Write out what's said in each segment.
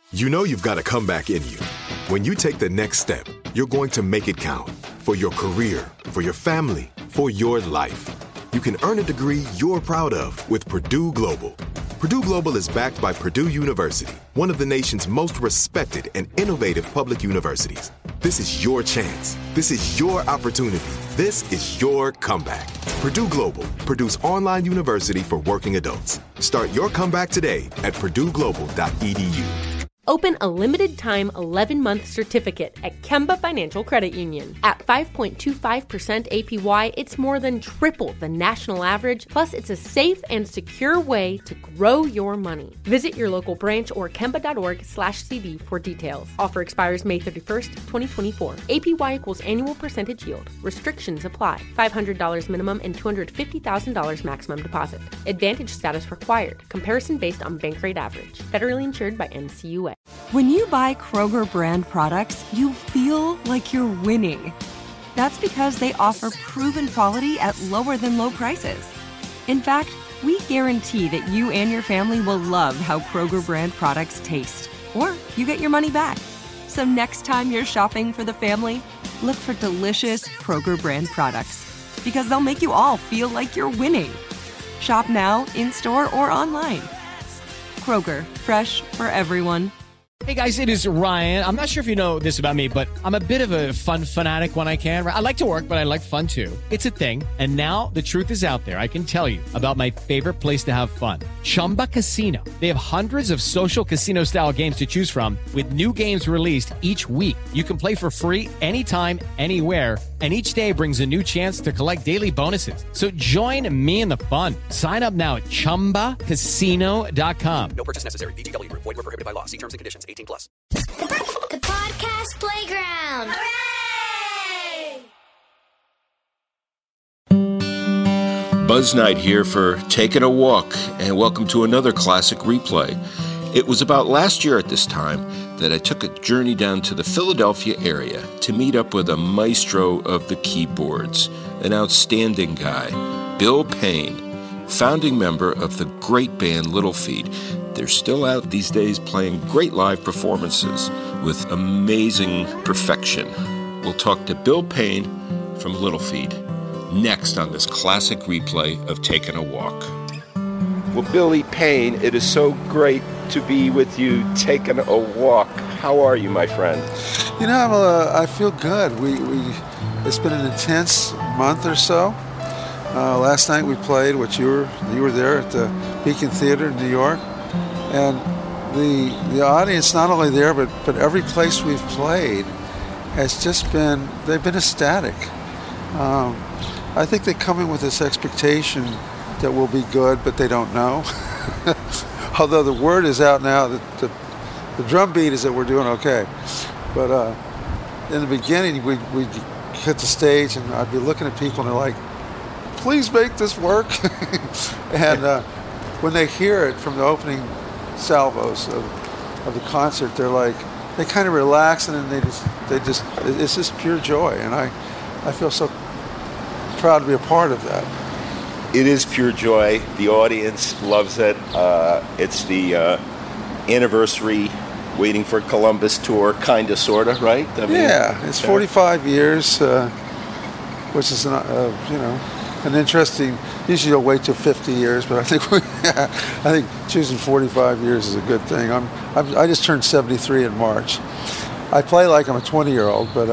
You know you've got a comeback in you. When you take the next step, you're going to make it count. For your career, for your family, for your life. You can earn a degree you're proud of with Purdue Global. Purdue Global is backed by Purdue University, one of the nation's most respected and innovative public universities. This is your chance. This is your opportunity. This is your comeback. Purdue Global, Purdue's online university for working adults. Start your comeback today at purdueglobal.edu. Open a limited-time 11-month certificate at Kemba Financial Credit Union. At 5.25% APY, it's more than triple the national average, plus it's a safe and secure way to grow your money. Visit your local branch or kemba.org/CD for details. Offer expires May 31st, 2024. APY equals annual percentage yield. Restrictions apply. $500 minimum and $250,000 maximum deposit. Advantage status required. Comparison based on bank rate average. Federally insured by NCUA. When you buy Kroger brand products, you feel like you're winning. That's because they offer proven quality at lower than low prices. In fact, we guarantee that you and your family will love how Kroger brand products taste, or you get your money back. So next time you're shopping for the family, look for delicious Kroger brand products, because they'll make you all feel like you're winning. Shop now, in-store, or online. Kroger, fresh for everyone. Hey guys, it is Ryan. I'm not sure if you know this about me, but I'm a bit of a fun fanatic when I can. I like to work, but I like fun too. It's a thing. And now the truth is out there. I can tell you about my favorite place to have fun. Chumba Casino. They have hundreds of social casino style games to choose from with new games released each week. You can play for free anytime, anywhere. And each day brings a new chance to collect daily bonuses. So join me in the fun. Sign up now at ChumbaCasino.com. No purchase necessary. VGW Group. Void where prohibited by law. See terms and conditions. 18+. The Podcast Playground. Hooray! Buzz Knight here for Taking a Walk, and welcome to another classic replay. It was about last year at this time that I took a journey down to the Philadelphia area to meet up with a maestro of the keyboards, an outstanding guy, Bill Payne, founding member of the great band Little Feat. They're still out these days playing great live performances with amazing perfection. We'll talk to Bill Payne from Little Feat next on this classic replay of Taking a Walk. Well, Billy Payne, it is so great to be with you taking a walk. How are you, my friend? You know, I feel good. It's been an intense month or so. Last night we played, which you were there at the Beacon Theater in New York, and the audience not only there but every place we've played has just been, they've been ecstatic. I think they come in with this expectation that we'll be good, but they don't know. Although the word is out now that the drum beat is that we're doing okay. But in the beginning, we'd hit the stage and I'd be looking at people and they're like, please make this work. And when they hear it from the opening salvos of the concert, they're like, they kind of relax and then they just it's just pure joy. And I feel so proud to be a part of that. It is pure joy. The audience loves it. It's the anniversary Waiting for Columbus tour, kind of, sort of, right? I mean, yeah, it's 45 years, which is an interesting. Usually you'll wait till 50 years, but I think choosing 45 years is a good thing. I just turned 73 in March. I play like I'm a 20-year-old, but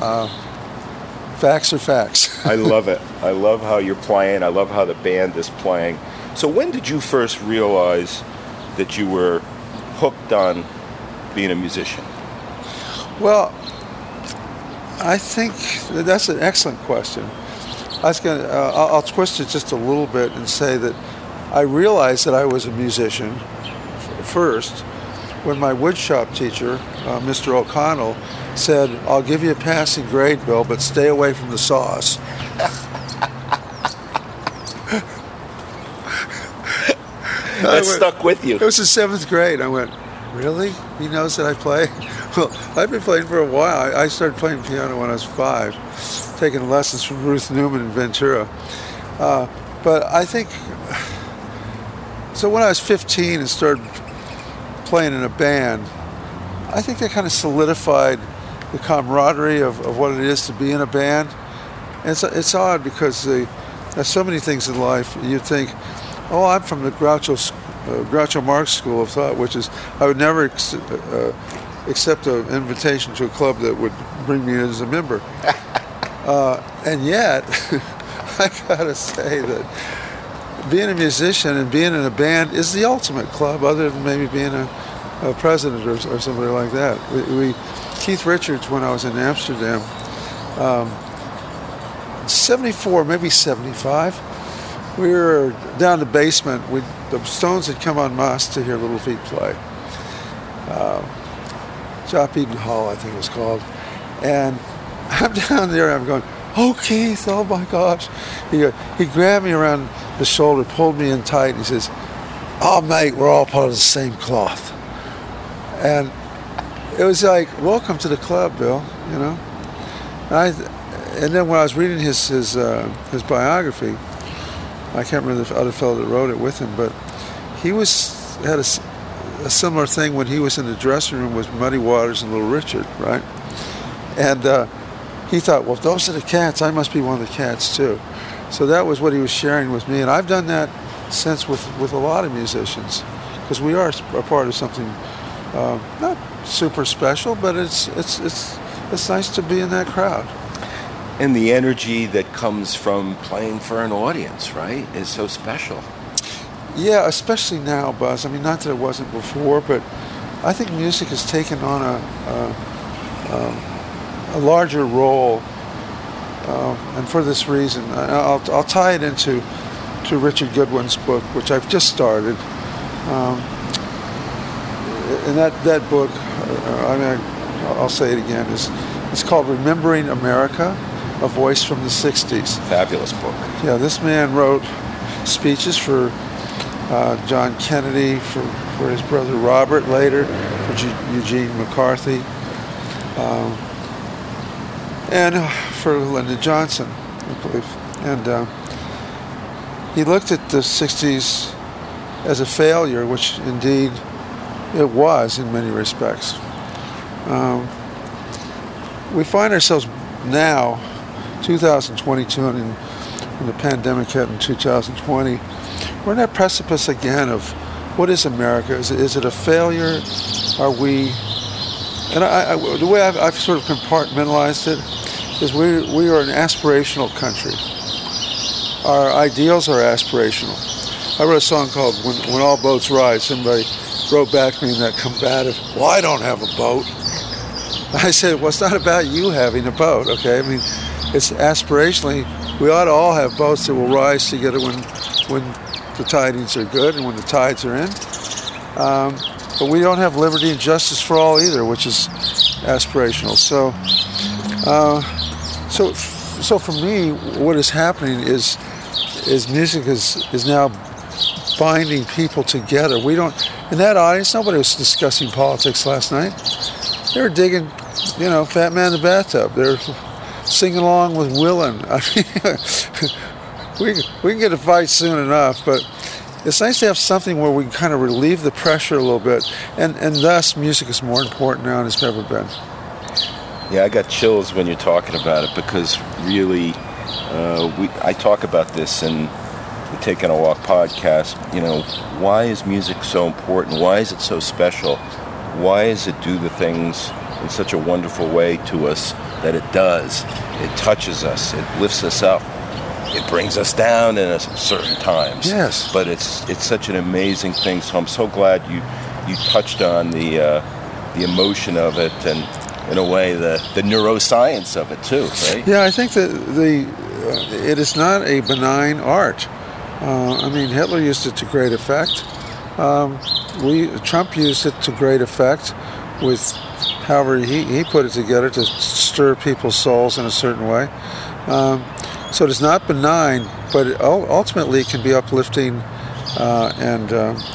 facts are facts. I love it. I love how you're playing. I love how the band is playing. So when did you first realize that you were hooked on being a musician? Well, I think that's an excellent question. I'll twist it just a little bit and say that I realized that I was a musician first when my woodshop teacher, Mr. O'Connell, said, I'll give you a passing grade, Bill, but stay away from the sauce. That stuck with you. It was in 7th grade. I went, really? He knows that I play? Well, I've been playing for a while. I started playing piano when I was 5, taking lessons from Ruth Newman in Ventura. But I think, so when I was 15 and started playing in a band, I think that kind of solidified the camaraderie of what it is to be in a band. And it's odd because there's so many things in life. You think, oh, I'm from the Groucho Marx school of thought, which is I would never accept an invitation to a club that would bring me in as a member. And yet, I gotta say that being a musician and being in a band is the ultimate club, other than maybe being a president or somebody like that. Keith Richards, when I was in Amsterdam, 74, maybe 75, we were down in the basement. The Stones had come en masse to hear Little Feat play. Jopp Eden Hall, I think it was called. And I'm down there, I'm going, oh, Keith, oh my gosh. He grabbed me around the shoulder, pulled me in tight, and he says, oh, mate, we're all part of the same cloth. And it was like, welcome to the club, Bill, you know. And then when I was reading his biography, I can't remember the other fellow that wrote it with him, but he had a similar thing when he was in the dressing room with Muddy Waters and Little Richard, right? And he thought, well, if those are the Cats, I must be one of the Cats too. So that was what he was sharing with me, and I've done that since with a lot of musicians, because we are a part of something not super special, but it's nice to be in that crowd. And the energy that comes from playing for an audience, right, is so special. Yeah, especially now, Buzz. I mean, not that it wasn't before, but I think music has taken on a larger role, and for this reason, I'll tie it into Richard Goodwin's book, which I've just started. And that book, I'll say it again, it's called Remembering America, A Voice from the 60s. Fabulous book. Yeah, this man wrote speeches for John Kennedy, for his brother Robert later, for Eugene McCarthy, and for Lyndon Johnson, I believe. And he looked at the 60s as a failure, which indeed it was in many respects. We find ourselves now, 2022, and when the pandemic hit in 2020, we're on that precipice again of what is America? Is it a failure? Are we? And the way I've sort of compartmentalized it is we are an aspirational country. Our ideals are aspirational. I wrote a song called When All Boats Rise. Somebody wrote back to me in that combative, well, I don't have a boat. I said, well, it's not about you having a boat, okay? I mean, it's aspirationally, we ought to all have boats that will rise together when the tidings are good and when the tides are in. But we don't have liberty and justice for all either, which is aspirational. So for me, what is happening is music is now binding people together. We don't, in that audience, nobody was discussing politics last night. They were digging, Fat Man in the Bathtub. They're singing along with Willin'. I mean, we can get a fight soon enough, but it's nice to have something where we can kind of relieve the pressure a little bit, and thus music is more important now than it's ever been. Yeah, I got chills when you're talking about it, because really, I talk about this in the Taking a Walk podcast. Why is music so important? Why is it so special? Why does it do the things in such a wonderful way to us that it does? It touches us. It lifts us up. It brings us down in certain times. Yes. But it's such an amazing thing. So I'm so glad you touched on the emotion of it, and in a way the neuroscience of it too, right? Yeah, I think that it is not a benign art. Hitler used it to great effect. Trump used it to great effect with however he put it together to stir people's souls in a certain way. So it is not benign, but ultimately it can be uplifting and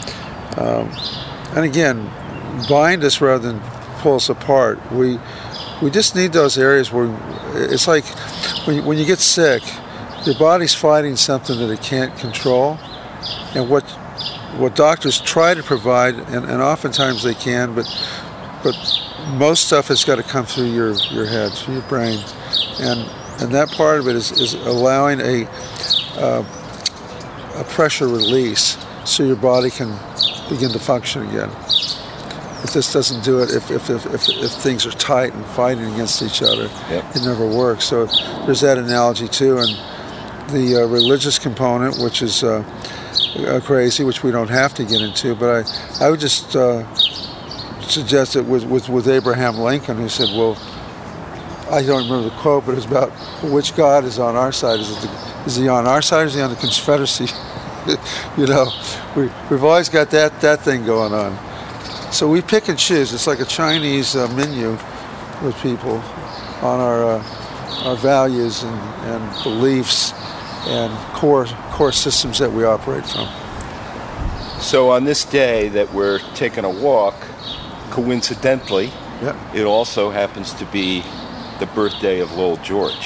again, bind us rather than pull us apart. We just need those areas where it's like when you get sick, your body's fighting something that it can't control, and what doctors try to provide, and oftentimes they can, but but most stuff has got to come through your head, through your brain, and that part of it is allowing a pressure release so your body can begin to function again. If this doesn't do it, if things are tight and fighting against each other, it never works. So there's that analogy too, and the religious component, which is crazy, which we don't have to get into, but I would just suggest it with Abraham Lincoln, who said, well, I don't remember the quote, but it's about which God is on our side. Is he on our side or is he on the Confederacy? You know, we've always got that thing going on. So we pick and choose. It's like a Chinese menu with people on our values and beliefs and core systems that we operate from. So on this day that we're taking a walk, coincidentally, it also happens to be the birthday of Lowell George,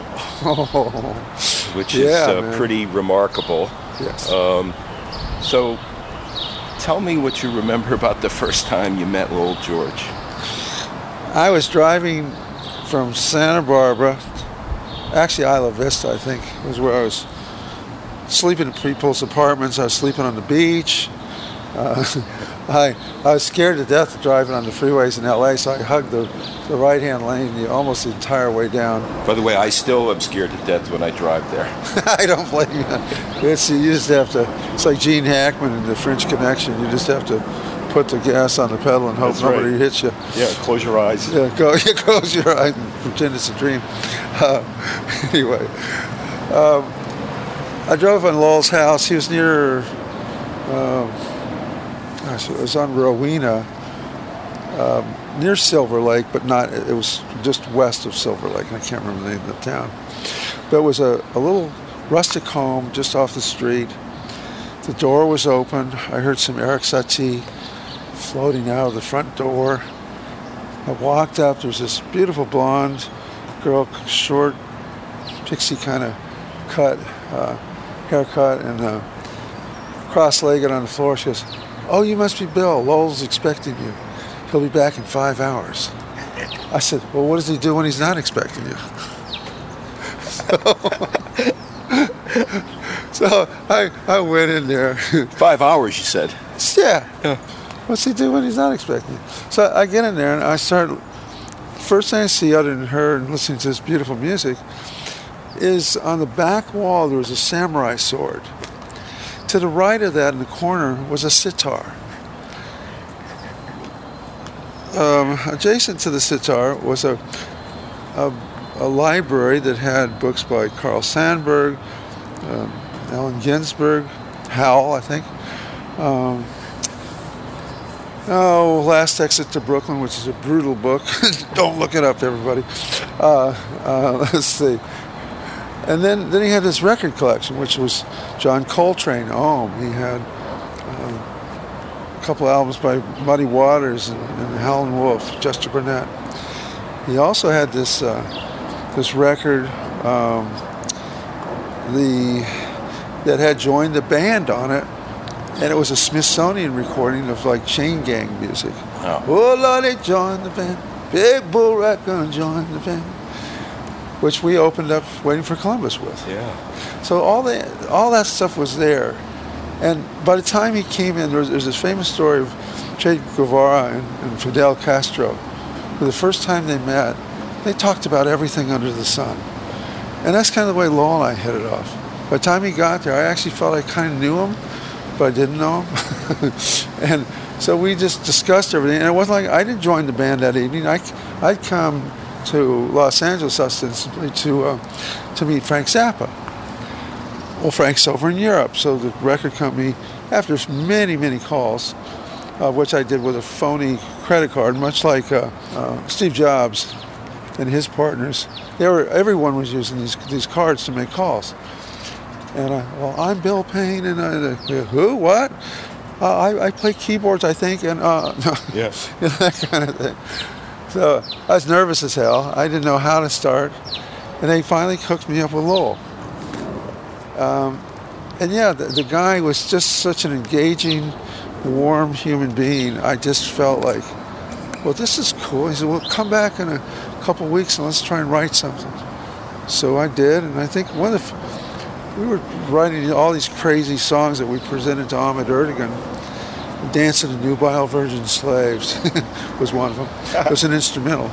which is pretty remarkable. Yes. So tell me what you remember about the first time you met Lowell George. I was driving from Santa Barbara, actually Isla Vista, I think, was where I was sleeping in people's apartments. I was sleeping on the beach. I was scared to death driving on the freeways in LA, so I hugged the right-hand lane almost the entire way down. By the way, I still am scared to death when I drive there. I don't blame you. You just have to, it's like Gene Hackman in The French Connection. You just have to put the gas on the pedal and hope nobody hits you. Yeah, close your eyes. Yeah, close your eyes and pretend it's a dream. Anyway, I drove on Lowell's house. He was near, it was on Rowena, near Silver Lake, but not, it was just west of Silver Lake. I can't remember the name of the town. But it was a little rustic home just off the street. The door was open. I heard some Eric Satie floating out of the front door. I walked up. There was this beautiful blonde girl, short, pixie kind of cut, haircut, and cross-legged on the floor. She goes, "Oh, you must be Bill. Lowell's expecting you. He'll be back in 5 hours." I said, "Well, what does he do when he's not expecting you?" So I went in there. 5 hours, you said? Yeah. What's he do when he's not expecting you? So I get in there and I start, first thing I see other than her and listening to this beautiful music is on the back wall there was a samurai sword. To the right of that in the corner was a sitar. Adjacent to the sitar was a library that had books by Carl Sandburg, Allen Ginsberg, Howell, I think. Last Exit to Brooklyn, which is a brutal book. Don't look it up, everybody. Let's see. And then he had this record collection, which was John Coltrane. He had a couple albums by Muddy Waters and Howlin' Wolf, Chester Burnett. He also had this record that had Joined the Band on it, and it was a Smithsonian recording of like chain gang music. Oh Lordy, join the band, Big Bull Raccoon, join the band, which we opened up Waiting for Columbus with. Yeah. So all that stuff was there, and by the time he came in, there's this famous story of Che Guevara and Fidel Castro. For the first time they met, they talked about everything under the sun, and that's kind of the way Lowell and I hit it off. By the time he got there, I actually felt I kind of knew him, but I didn't know him. And so we just discussed everything. And it wasn't like I didn't join the band that evening. I'd come to Los Angeles ostensibly to meet Frank Zappa. Well, Frank's over in Europe, so the record company, after many, many calls, which I did with a phony credit card, much like Steve Jobs and his partners, everyone was using these cards to make calls. And I'm Bill Payne, and who? What? I play keyboards, I think, and yes, that kind of thing. So I was nervous as hell. I didn't know how to start, and they finally hooked me up with Lowell. And yeah, the guy was just such an engaging, warm human being. I just felt like well, this is cool. He said, well, come back in a couple of weeks and let's try and write something. So I did, and I think we were writing all these crazy songs that we presented to Ahmet Ertegun. Dancing to Nubile Virgin Slaves was one of them. It was an instrumental.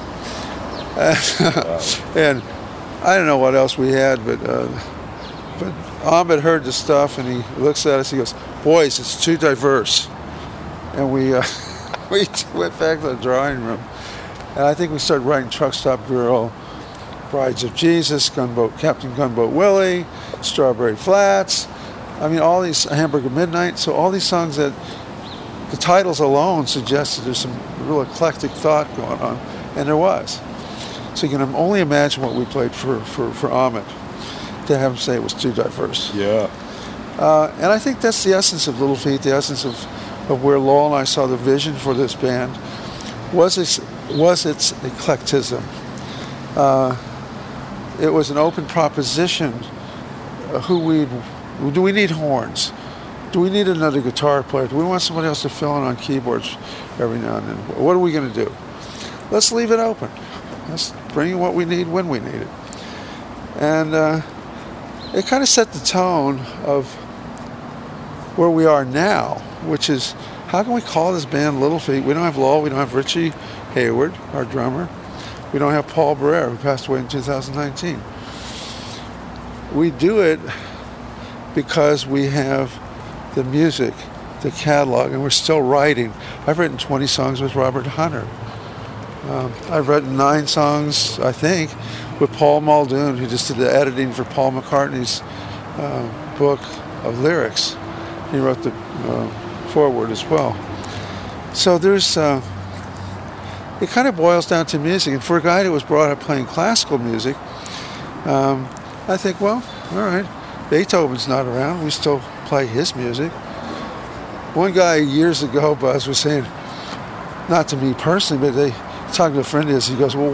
And I don't know what else we had, but Ahmet heard the stuff and he looks at us, he goes, boys, it's too diverse. And we went back to the drawing room. And I think we started writing Truck Stop Girl, Brides of Jesus, Captain Gunboat Willie, Strawberry Flats. I mean, all these, Hamburger Midnight. So all these songs that the titles alone suggested there's some real eclectic thought going on. And there was. So you can only imagine what we played for Ahmet, to have him say it was too diverse. Yeah. And I think that's the essence of Little Feat, the essence of where Lowell and I saw the vision for this band, was its eclecticism. It was an open proposition. Do we need horns? Do we need another guitar player? Do we want somebody else to fill in on keyboards every now and then? What are we going to do? Let's leave it open. Let's bring in what we need when we need it. And it kind of set the tone of where we are now, which is, how can we call this band Little Feat? We don't have Lowell, we don't have Richie Hayward, our drummer. We don't have Paul Barrere, who passed away in 2019. We do it because we have the music, the catalog, and we're still writing. I've written 20 songs with Robert Hunter. I've written 9 songs, I think, with Paul Muldoon, who just did the editing for Paul McCartney's book of lyrics. He wrote the foreword as well. So there's, it kind of boils down to music. And for a guy that was brought up playing classical music, I think, well, all right, Beethoven's not around. We still play his music. One guy years ago, Buzz, was saying, not to me personally, but talking to a friend of his, he goes, well,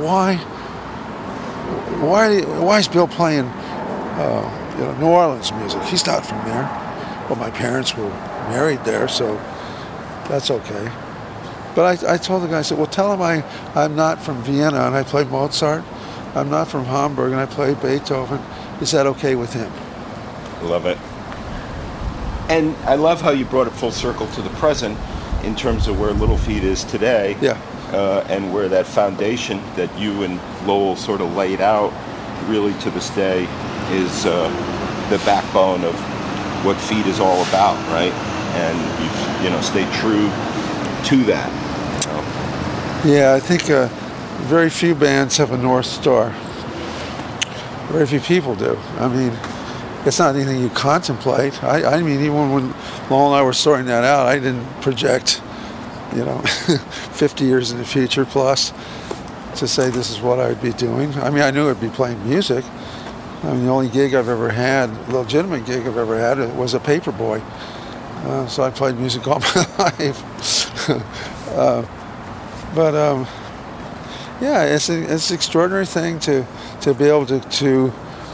why is Bill playing New Orleans music? He's not from there. Well, my parents were married there, so that's okay. But I told the guy, I said, well, tell him I'm not from Vienna and I play Mozart. I'm not from Hamburg and I play Beethoven. Is that okay with him? Love it. And I love how you brought it full circle to the present in terms of where Little Feat is today. Yeah. And where that foundation that you and Lowell sort of laid out really to this day is the backbone of what Feat is all about, right? And you've stayed true to that. Yeah, I think very few bands have a North Star. Very few people do. I mean, it's not anything you contemplate. I mean, even when Lowell and I were sorting that out, I didn't project 50 years in the future plus to say this is what I would be doing. I mean, I knew I'd be playing music. I mean, the only gig I've ever had, legitimate gig I've ever had, was a paper boy. So I played music all my life. Yeah, it's an extraordinary thing to be able to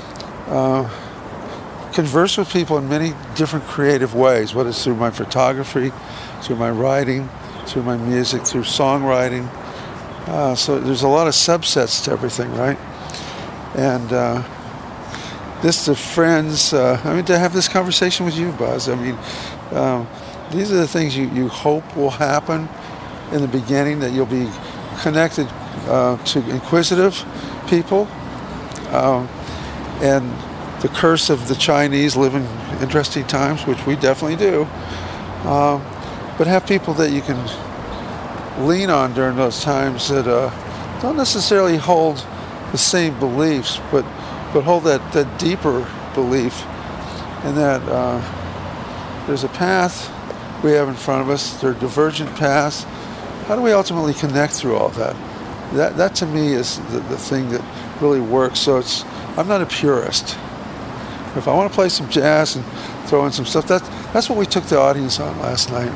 converse with people in many different creative ways, whether it's through my photography, through my writing, through my music, through songwriting. So there's a lot of subsets to everything, right? And this to friends, to have this conversation with you, Buzz, these are the things you hope will happen in the beginning, that you'll be connected to inquisitive people, and the curse of the Chinese live in interesting times, which we definitely do, but have people that you can lean on during those times that don't necessarily hold the same beliefs, but hold that deeper belief, and that there's a path we have in front of us. There are divergent paths. How do we ultimately connect through all that? That to me is the thing that really works. So I'm not a purist. If I want to play some jazz and throw in some stuff, that's what we took the audience on last night.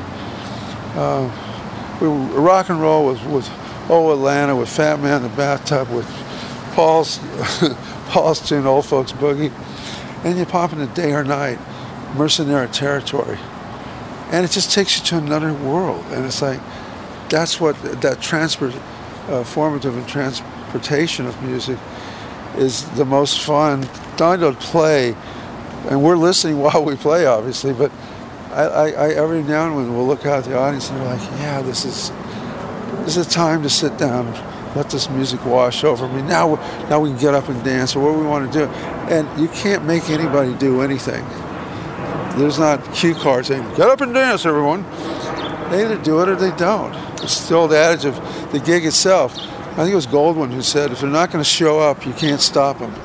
Rock and roll with Oh Atlanta, with Fat Man in the Bathtub, with Paul's tune, Old Folks Boogie, and you pop into Day or Night, Mercenary Territory, and it just takes you to another world. And it's like, that's what that formative and transportation of music is the most fun. Not to play, and we're listening while we play, obviously, but I every now and then we'll look out at the audience and we're like, yeah, this is a time to sit down, let this music wash over me. Now we can get up and dance or what we want to do. And you can't make anybody do anything. There's not cue cards saying, get up and dance, everyone. They either do it or they don't. It's the old adage of the gig itself. I think it was Goldwyn who said, if they're not going to show up, you can't stop them.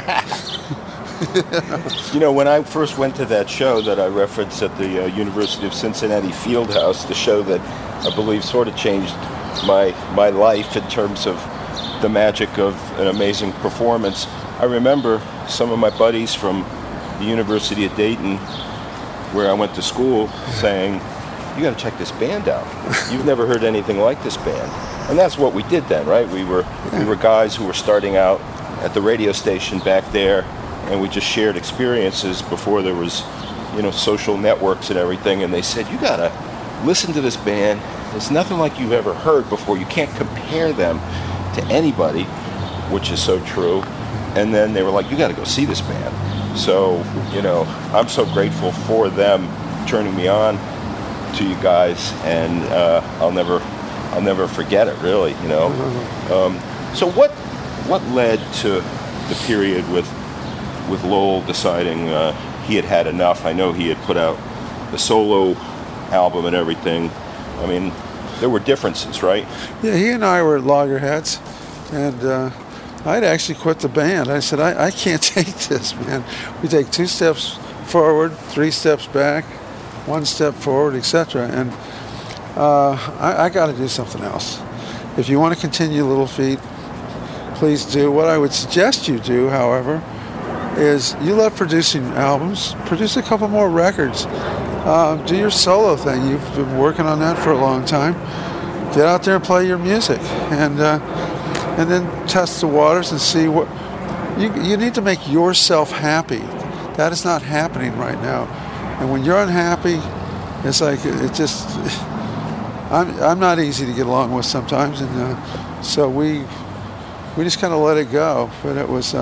When I first went to that show that I referenced at the University of Cincinnati Fieldhouse, the show that I believe sort of changed my life in terms of the magic of an amazing performance, I remember some of my buddies from the University of Dayton, where I went to school, saying, you got to check this band out. You've never heard anything like this band. And that's what we did then, right? We were guys who were starting out at the radio station back there, and we just shared experiences before there was, social networks and everything. And they said, you got to listen to this band. There's nothing like you've ever heard before. You can't compare them to anybody, which is so true. And then they were like, you got to go see this band. So, I'm so grateful for them turning me on to you guys, and I'll never forget it, really, So what led to the period with Lowell deciding he had had enough? I know he had put out the solo album and everything. I mean, there were differences, right? Yeah, he and I were at loggerheads, and I'd actually quit the band. I said, I can't take this, man. We take 2 steps forward, 3 steps back, 1 step forward, etc. And I got to do something else. If you want to continue Little Feat, please do. What I would suggest you do, however, is you love producing albums. Produce a couple more records. Do your solo thing. You've been working on that for a long time. Get out there and play your music, and then test the waters and see what you need to make yourself happy. That is not happening right now. And when you're unhappy, it's like it just. I'm not easy to get along with sometimes, and so we just kind of let it go. But it was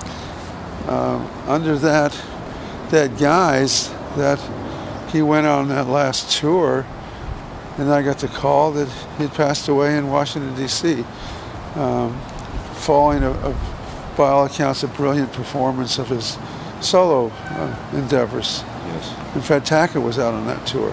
under that guise that he went on that last tour, and I got the call that he'd passed away in Washington, D.C., following by all accounts, a brilliant performance of his solo endeavors. Yes. In fact, Taka was out on that tour.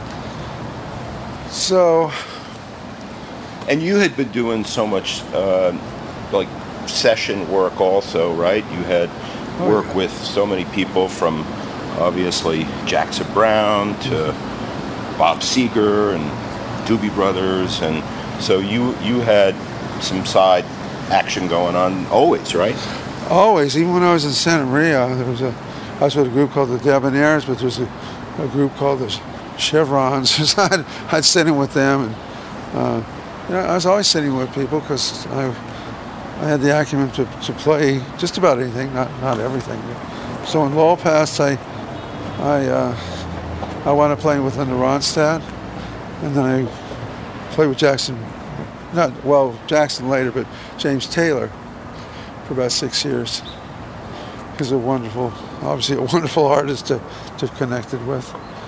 So. And you had been doing so much, session work also, right? You had work with so many people, from obviously Jackson Browne to Bob Seger and Doobie Brothers, and so you had some side action going on always, right? Always. Even when I was in Santa Maria, I was with a group called the Debonaires, but there's a group called the Chevrons. I'd sit in with them, and I was always sitting with people because I had the acumen to play just about anything, not everything. So when Lowell passed, I wound up playing with Linda Ronstadt, and then I played with Jackson later, but James Taylor for about 6 years. He's obviously a wonderful artist to have connected with.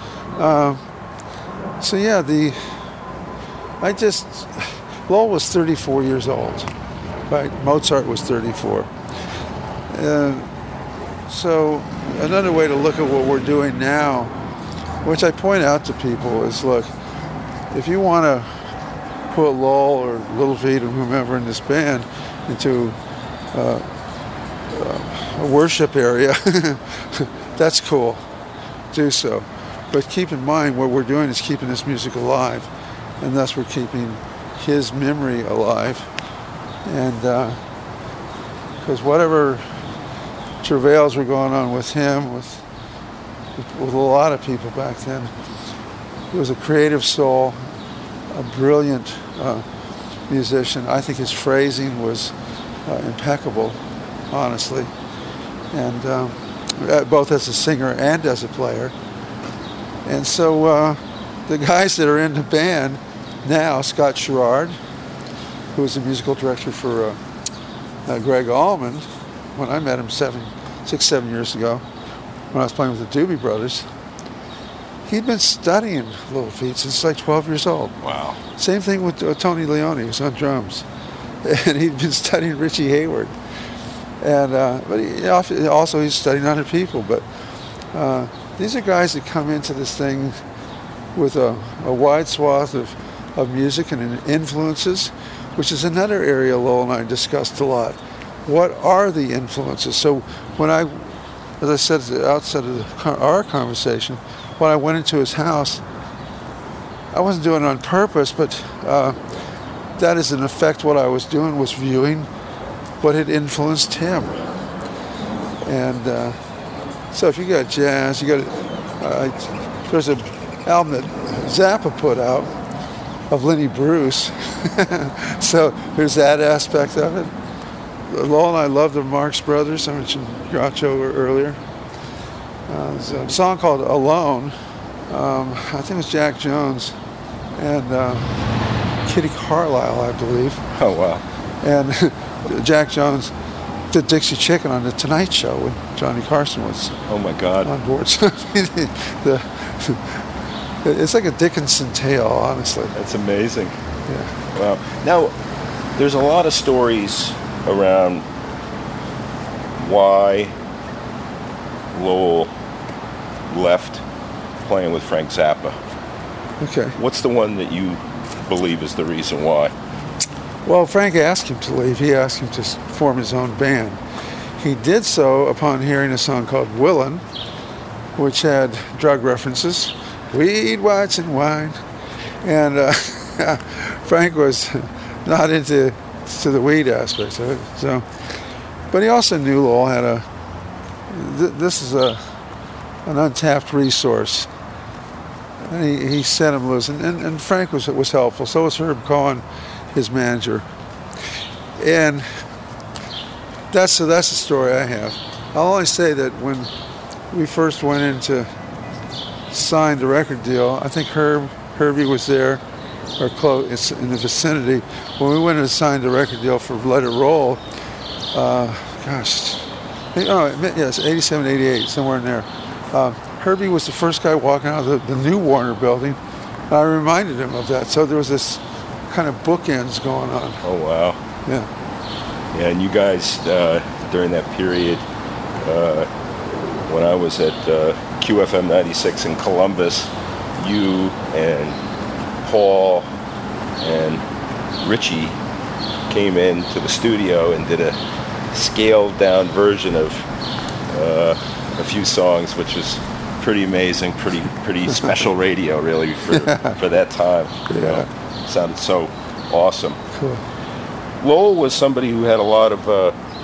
Lowell was 34 years old, right? Mozart was 34. So another way to look at what we're doing now, which I point out to people, is look, if you want to put Lowell or Little Feat or whomever in this band into a worship area, that's cool. Do so. But keep in mind what we're doing is keeping this music alive, and thus we're keeping his memory alive. And because whatever travails were going on with him, with a lot of people back then, he was a creative soul, a brilliant musician. I think his phrasing was impeccable, honestly, and both as a singer and as a player. And so the guys that are in the band now Scott Sherrard, who was the musical director for Greg Allman, when I met him 6-7 years ago, when I was playing with the Doobie Brothers, he'd been studying Little Feat since like 12 years old. Wow. Same thing with Tony Leone, who's on drums. And he'd been studying Richie Hayward. And but he's studying other people. But these are guys that come into this thing with a wide swath of music and influences, which is another area Lowell and I discussed a lot. What are the influences? So when as I said at the outset of our conversation, when I went into his house, I wasn't doing it on purpose, but that is in effect what I was doing, was viewing what had influenced him. And so if you got jazz, you got there's an album that Zappa put out of Lenny Bruce. So there's that aspect of it. Lowell and I love the Marx Brothers. I mentioned Groucho earlier. There's a song called Alone. I think it was Jack Jones and Kitty Carlisle, I believe. Oh, wow. And Jack Jones did Dixie Chicken on The Tonight Show when Johnny Carson was on board. So, it's like a Dickinson tale, honestly. That's amazing. Yeah. Wow. Now, there's a lot of stories around why Lowell left playing with Frank Zappa. Okay. What's the one that you believe is the reason why? Well, Frank asked him to leave. He asked him to form his own band. He did so upon hearing a song called Willin', which had drug references, weed, whites, and wine. And Frank was not into the weed aspects of it. So, but he also knew Lowell had this is an untapped resource. And he set him loose. And Frank was helpful. So was Herb Cohen, his manager. And that's the story I have. I'll only say that when we first went in to sign the record deal, I think Herbie was there, or close in the vicinity. When we went in to sign the record deal for Let It Roll, yes, 87, 88, somewhere in there. Herbie was the first guy walking out of the new Warner building. And I reminded him of that. So there was this kind of bookends going on. Oh, wow. Yeah. Yeah, and you guys, during that period, when I was at QFM 96 in Columbus, you and Paul and Richie came into the studio and did a scaled down version of a few songs, which was pretty amazing, pretty special radio, really, for that time. You know, sounded so awesome. Cool. Lowell was somebody who had a lot of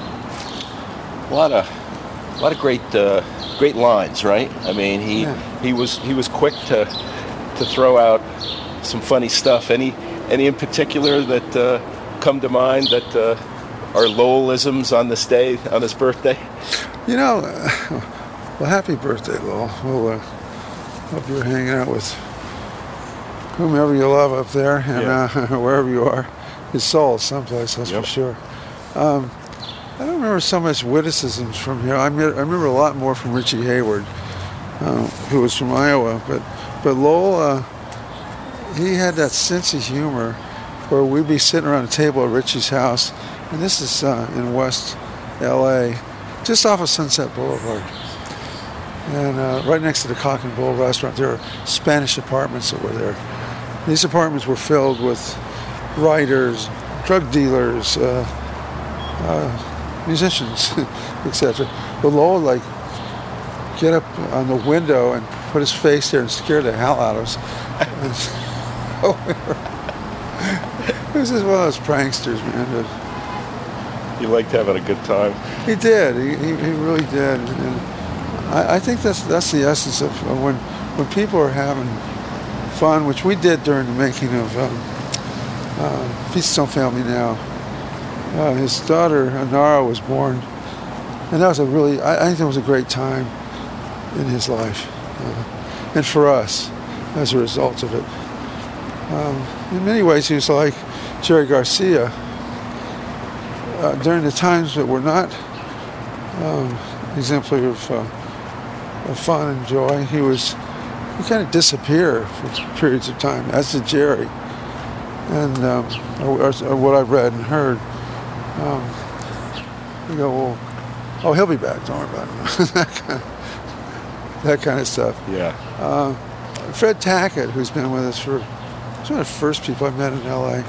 great lines, right? I mean, he was quick to throw out some funny stuff. Any in particular that come to mind that are Lowellisms on this day, on his birthday? You know, well, happy birthday, Lowell. We'll hope you're hanging out with whomever you love up there and wherever you are. His soul someplace, that's for sure. I don't remember so much witticisms from here. I remember a lot more from Richie Hayward, who was from Iowa. But Lowell, he had that sense of humor where we'd be sitting around a table at Richie's house, and this is in West L.A., just off of Sunset Boulevard. And right next to the Cock and Bull restaurant, there are Spanish apartments that were there. These apartments were filled with writers, drug dealers, musicians, etc. But Lowell would get up on the window and put his face there and scare the hell out of us. He was just one of those pranksters, man. He liked having a good time. He did. He really did. And I think that's the essence of when people are having fun, which we did during the making of Feaststone Family Now. His daughter Anara was born, and that was I think that was a great time in his life, and for us as a result of it. in many ways, he was like Jerry Garcia. During the times that were not exemplary of fun and joy, he kind of disappeared for periods of time, as did Jerry. And or what I've read and heard, you go, well, oh, he'll be back. Don't worry about it. that kind of stuff. Yeah. Fred Tackett, who's been with us he's one of the first people I met in L.A.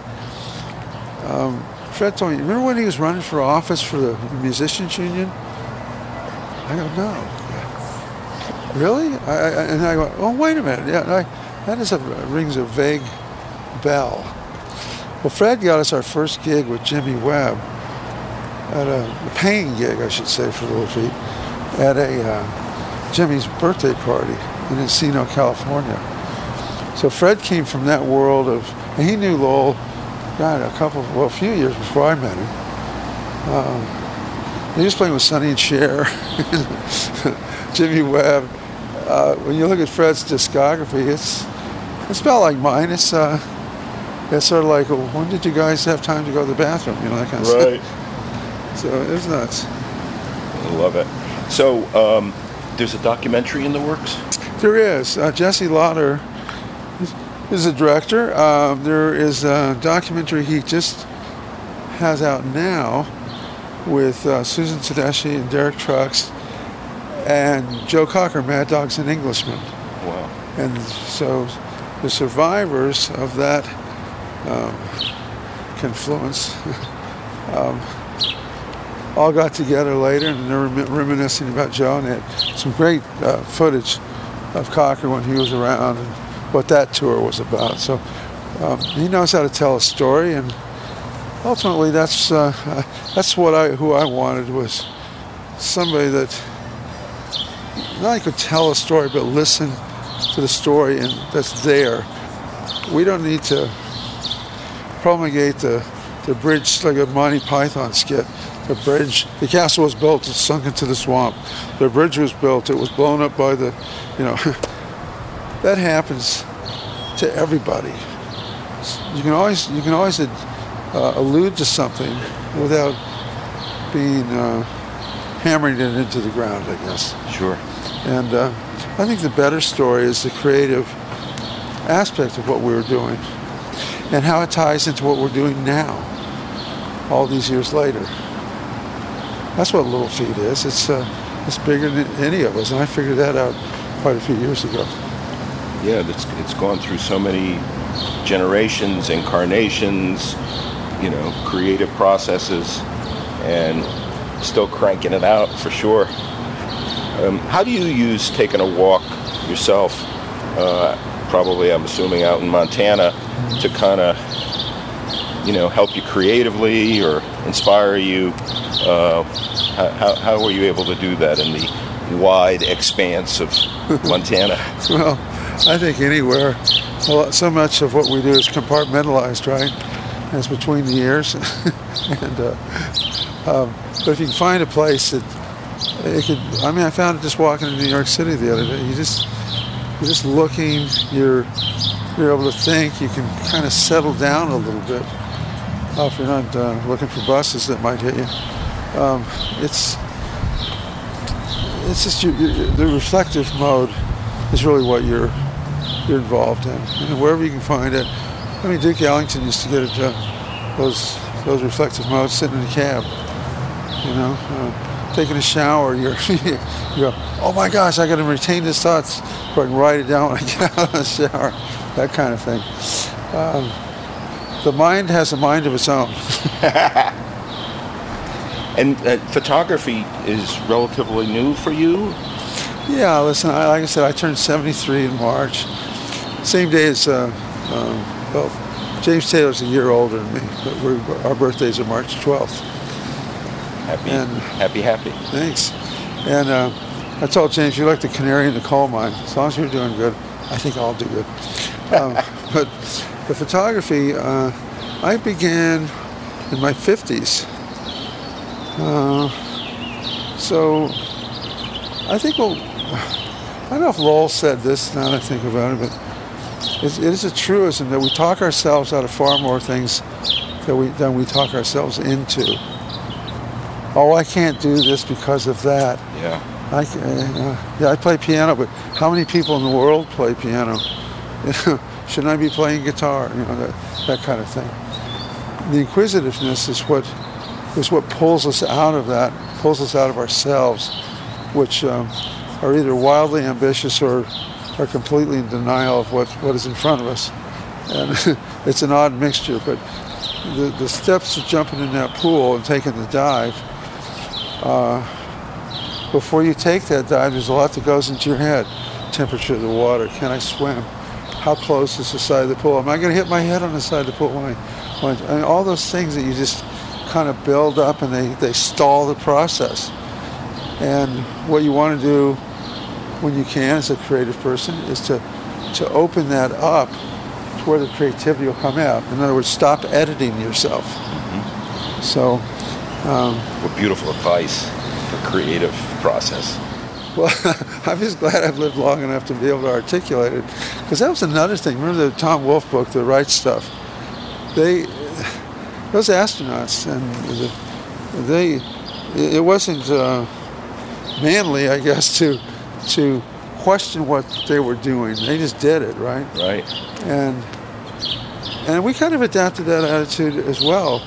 Fred told me, remember when he was running for office for the Musicians Union? I go, no. Really? And I go, oh, wait a minute. Yeah, that rings a vague bell. Well, Fred got us our first gig with Jimmy Webb at a paying gig, I should say, for Little Feat, at Jimmy's birthday party in Encino, California. So Fred came from that world and he knew Lowell, God, a few years before I met him. He was playing with Sonny and Cher, Jimmy Webb. When you look at Fred's discography, it's about like mine. It's sort of like, well, when did you guys have time to go to the bathroom? You know, that kind of stuff. So it was nuts. I love it. So there's a documentary in the works? There is. Jesse Lauder is the director. There is a documentary he just has out now with Susan Tedeschi and Derek Trucks and Joe Cocker, Mad Dogs and Englishmen. Wow. And so the survivors of that confluence all got together later, and they're reminiscing about Joe, and they had some great footage of Cocker when he was around and what that tour was about. So he knows how to tell a story, and ultimately that's who I wanted, was somebody that not only could tell a story but listen to the story, and that's there. We don't need to promulgate the bridge like a Monty Python skit. The castle was built, it sunk into the swamp. The bridge was built, it was blown up by the, that happens to everybody. You can always allude to something without being hammering it into the ground, I guess. Sure. And I think the better story is the creative aspect of what we were doing and how it ties into what we're doing now, all these years later. That's what Little Feat is. It's bigger than any of us, and I figured that out quite a few years ago. Yeah, it's gone through so many generations, incarnations, creative processes, and still cranking it out for sure. How do you use Taking a Walk yourself, probably I'm assuming out in Montana, to kind of, help you creatively or inspire you? How were you able to do that in the wide expanse of Montana? Well, I think anywhere. So much of what we do is compartmentalized, right? And it's between the ears. But if you can find a place that it could, I found it just walking in New York City the other day. You're just looking. You're able to think. You can kind of settle down a little bit. If you're not looking for buses that might hit you. It's just the reflective mode is really what you're involved in. And wherever you can find it. Duke Ellington used to get it, those reflective modes sitting in a cab. Taking a shower, you go, oh my gosh, I got to retain these thoughts so I can write it down when I get out of the shower. That kind of thing. The mind has a mind of its own. And photography is relatively new for you? Yeah, listen, like I said, I turned 73 in March. Same day as, James Taylor's a year older than me, but our birthdays are March 12th. Happy. Thanks. And I told James, you're like the canary in the coal mine. As long as you're doing good, I think I'll do good. But the photography, I began in my 50s. So I think, I don't know if Lowell said this now that I think about it, but it is a truism that we talk ourselves out of far more things than we talk ourselves into. Oh, I can't do this because of that. Yeah. I play piano, but how many people in the world play piano? Shouldn't I be playing guitar? That kind of thing. The inquisitiveness is what pulls us out of that, pulls us out of ourselves, which are either wildly ambitious or are completely in denial of what is in front of us. And it's an odd mixture, but the steps to jumping in that pool and taking the dive, before you take that dive, there's a lot that goes into your head. Temperature of the water, can I swim? How close is the side of the pool? Am I going to hit my head on the side of the pool? All those things that you just kind of build up and they stall the process. And what you want to do when you can as a creative person is to open that up to where the creativity will come out. In other words, stop editing yourself. Mm-hmm. So, what beautiful advice for creative process. Well, I'm just glad I've lived long enough to be able to articulate it, because that was another thing. Remember the Tom Wolfe book, The Right Stuff? Those astronauts, and it wasn't manly, I guess, to question what they were doing. They just did it, right? Right. And we kind of adapted that attitude as well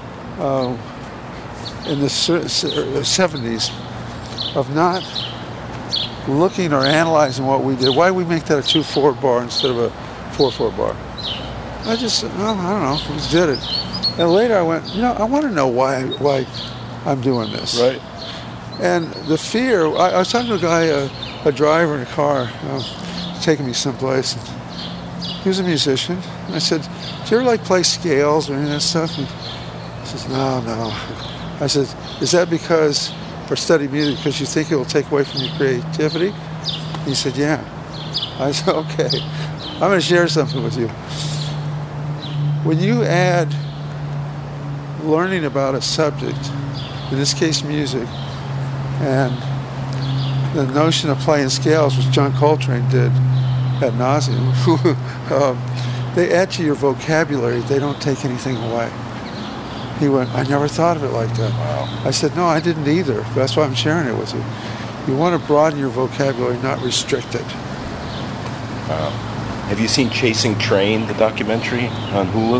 in the 70s, of not looking or analyzing what we did. Why did we make that a 2/4 bar instead of a 4/4 bar? I don't know, we just did it. And later I went, I want to know why I'm doing this. Right. And the fear, I was talking to a guy, a driver in a car, taking me someplace. He was a musician. I said, do you ever play scales or any of that stuff? And he says, no. I said, is that because, or study music because you think it will take away from your creativity? He said, yeah. I said, okay. I'm going to share something with you. When you add learning about a subject, in this case music, and the notion of playing scales, which John Coltrane did ad nauseum, they add to your vocabulary. They don't take anything away. He went, I never thought of it like that. Wow. I said, no, I didn't either. That's why I'm sharing it with you. You want to broaden your vocabulary, not restrict it. Wow. Have you seen Chasing Train, the documentary on Hulu?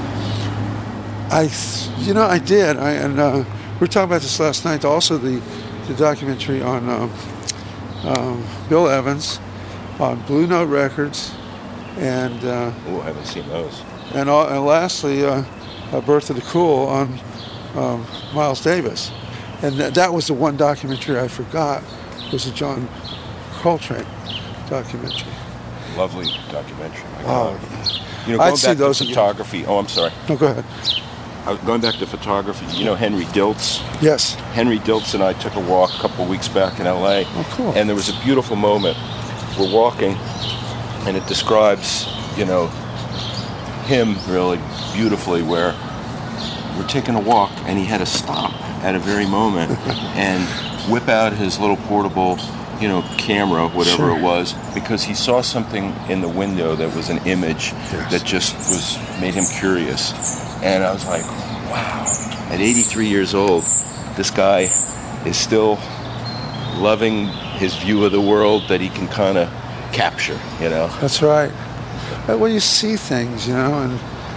I did. We were talking about this last night. Also, the documentary on Bill Evans on Blue Note Records, and I haven't seen those. And lastly, Birth of the Cool on Miles Davis. And that was the one documentary I forgot, was the John Coltrane documentary. Lovely documentary. Oh, going I'd back see those to photography. again. Oh, I'm sorry. No, go ahead. Going back to photography, Henry Diltz? Yes. Henry Diltz and I took a walk a couple of weeks back in L.A. Oh, cool. And there was a beautiful moment. We're walking, and it describes, him really beautifully, where we're taking a walk, and he had to stop at a very moment and whip out his little portable, camera, whatever it was, because he saw something in the window that was an image that just made him curious. And I was like, wow, at 83 years old, this guy is still loving his view of the world that he can kind of capture, That's right. When you see things, and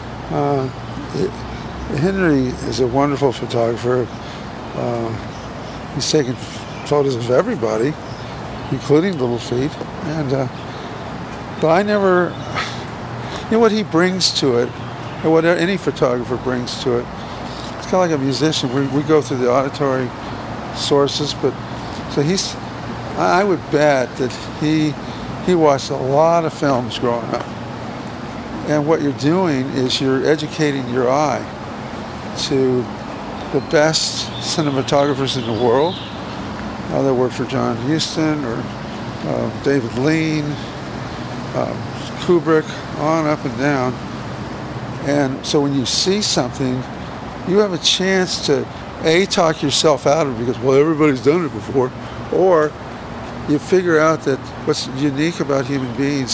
Henry is a wonderful photographer. He's taken photos of everybody, including Little Feat. But I never, what he brings to it, and what any photographer brings to it, it's kind of like a musician. We go through the auditory sources, but so I would bet that he watched a lot of films growing up. And what you're doing is you're educating your eye to the best cinematographers in the world. That work for John Huston or David Lean, Kubrick, on up and down. And so when you see something, you have a chance to talk yourself out of it because, everybody's done it before, or you figure out that what's unique about human beings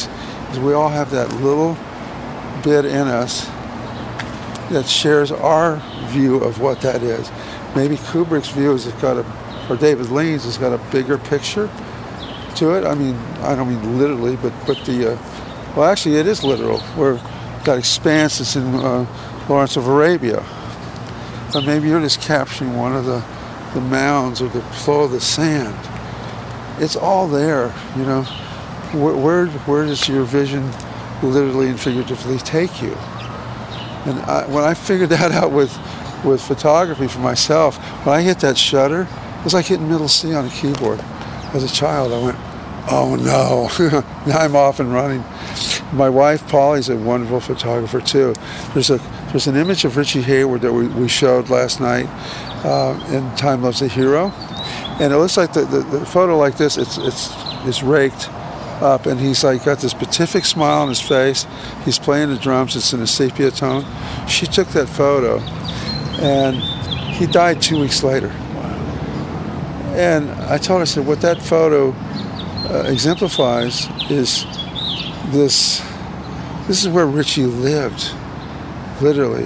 is we all have that little bit in us that shares our view of what that is. Maybe Kubrick's view is or David Lean's has got a bigger picture to it. I mean, I don't mean literally, but well, actually it is literal. Where that expanse is in Lawrence of Arabia. But maybe you're just capturing one of the mounds or the flow of the sand. It's all there, you know. Where does your vision literally and figuratively take you? And when I figured that out with photography for myself, when I hit that shutter, it was like hitting middle C on a keyboard. As a child, I went, oh no, now I'm off and running. My wife, Polly's a wonderful photographer too. There's an image of Richie Hayward that we showed last night in Time Loves a Hero. And it looks like the photo like this, it's raked up, and he's like got this beatific smile on his face. He's playing the drums, it's in a sepia tone. She took that photo, and he died 2 weeks later. Wow. And I told her, I said, what that photo exemplifies is this is where Richie lived, literally.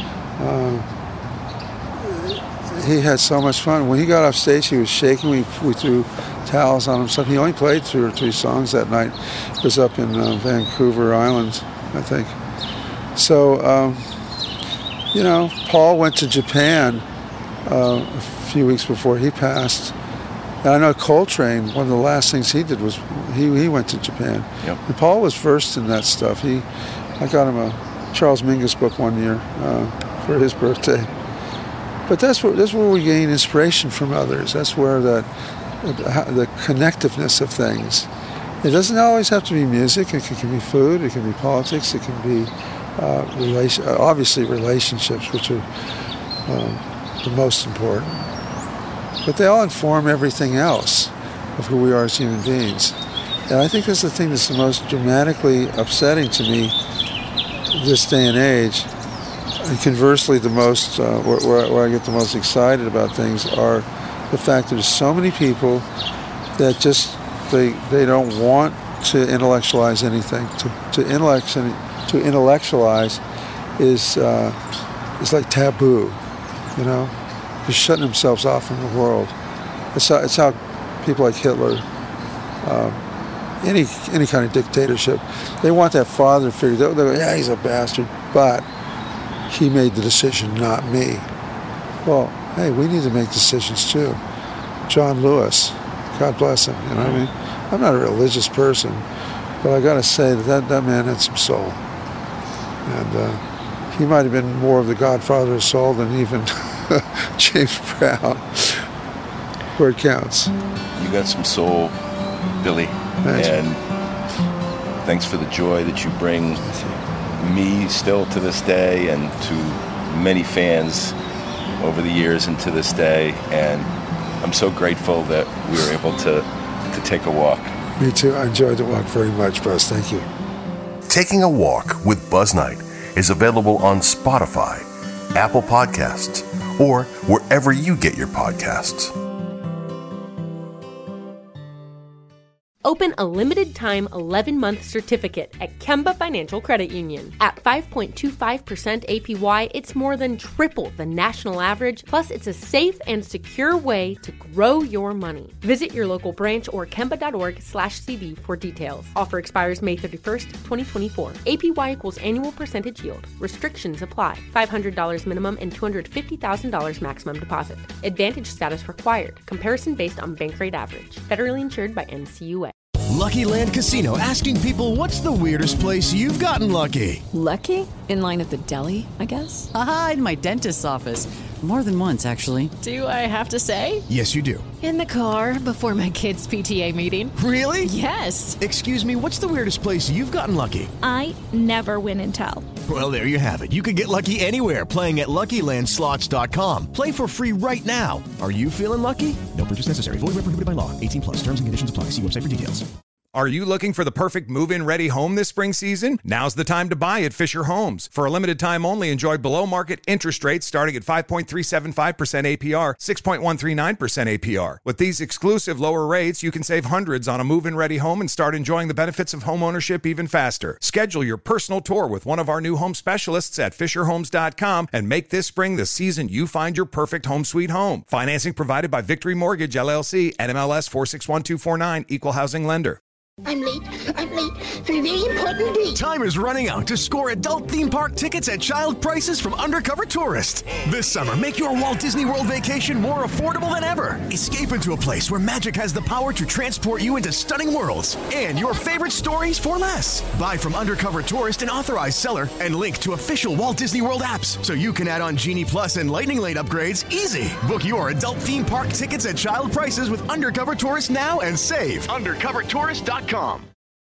He had so much fun. When he got off stage, he was shaking. We threw towels on him. He only played 2 or 3 songs that night. It was up in Vancouver Island, I think. So, you know, Paul went to Japan a few weeks before he passed. And I know Coltrane, one of the last things he did was he went to Japan. Yep. And Paul was versed in that stuff. I got him a Charles Mingus book one year for his birthday. But that's where we gain inspiration from others. That's where the connectiveness of things. It doesn't always have to be music. It can be food. It can be politics. It can be obviously relationships, which are the most important. But they all inform everything else of who we are as human beings. And I think that's the thing that's the most dramatically upsetting to me this day and age. And conversely, the most where I get the most excited about things are the fact that there's so many people that just they don't want to intellectualize anything. To intellectualize is like taboo, you know. They're shutting themselves off from the world. It's how people like Hitler, any kind of dictatorship, they want that father figure. They go, yeah, he's a bastard, but he made the decision, not me. Well, hey, we need to make decisions too. John Lewis, God bless him, you know what I mean? I'm not a religious person, but I gotta say that man had some soul. And he might have been more of the godfather of soul than even James Brown, where it counts. You got some soul, Billy. Thanks. And thanks for the joy that you bring me still to this day and to many fans over the years and to this day. And I'm so grateful that we were able to take a walk. Me too. I enjoyed the walk very much, Buzz. Thank you. Taking a Walk with Buzz Knight is available on Spotify, Apple Podcasts, or wherever you get your podcasts. Open a limited-time 11-month certificate at Kemba Financial Credit Union. At 5.25% APY, it's more than triple the national average, plus it's a safe and secure way to grow your money. Visit your local branch or kemba.org/cd for details. Offer expires May 31st, 2024. APY equals annual percentage yield. Restrictions apply. $500 minimum and $250,000 maximum deposit. Advantage status required. Comparison based on bank rate average. Federally insured by NCUA. Lucky Land Casino, asking people, what's the weirdest place you've gotten lucky? Lucky? In line at the deli, I guess? Aha, in my dentist's office. More than once, actually. Do I have to say? Yes, you do. In the car before my kids' PTA meeting. Really? Yes. Excuse me, what's the weirdest place you've gotten lucky? I never win and tell. Well, there you have it. You can get lucky anywhere, playing at LuckyLandSlots.com. Play for free right now. Are you feeling lucky? No purchase necessary. Void where prohibited by law. 18+. Terms and conditions apply. See website for details. Are you looking for the perfect move-in ready home this spring season? Now's the time to buy at Fisher Homes. For a limited time only, enjoy below-market interest rates starting at 5.375% APR, 6.139% APR. With these exclusive lower rates, you can save hundreds on a move-in ready home and start enjoying the benefits of home ownership even faster. Schedule your personal tour with one of our new home specialists at FisherHomes.com and make this spring the season you find your perfect home sweet home. Financing provided by Victory Mortgage, LLC, NMLS 461249, Equal Housing Lender. I'm late for a very important date. Time is running out to score adult theme park tickets at child prices from Undercover Tourist. This summer, make your Walt Disney World vacation more affordable than ever. Escape into a place where magic has the power to transport you into stunning worlds and your favorite stories for less. Buy from Undercover Tourist, an authorized seller, and link to official Walt Disney World apps so you can add on Genie Plus and Lightning Lane upgrades easy. Book your adult theme park tickets at child prices with Undercover Tourist now and save. UndercoverTourist.com.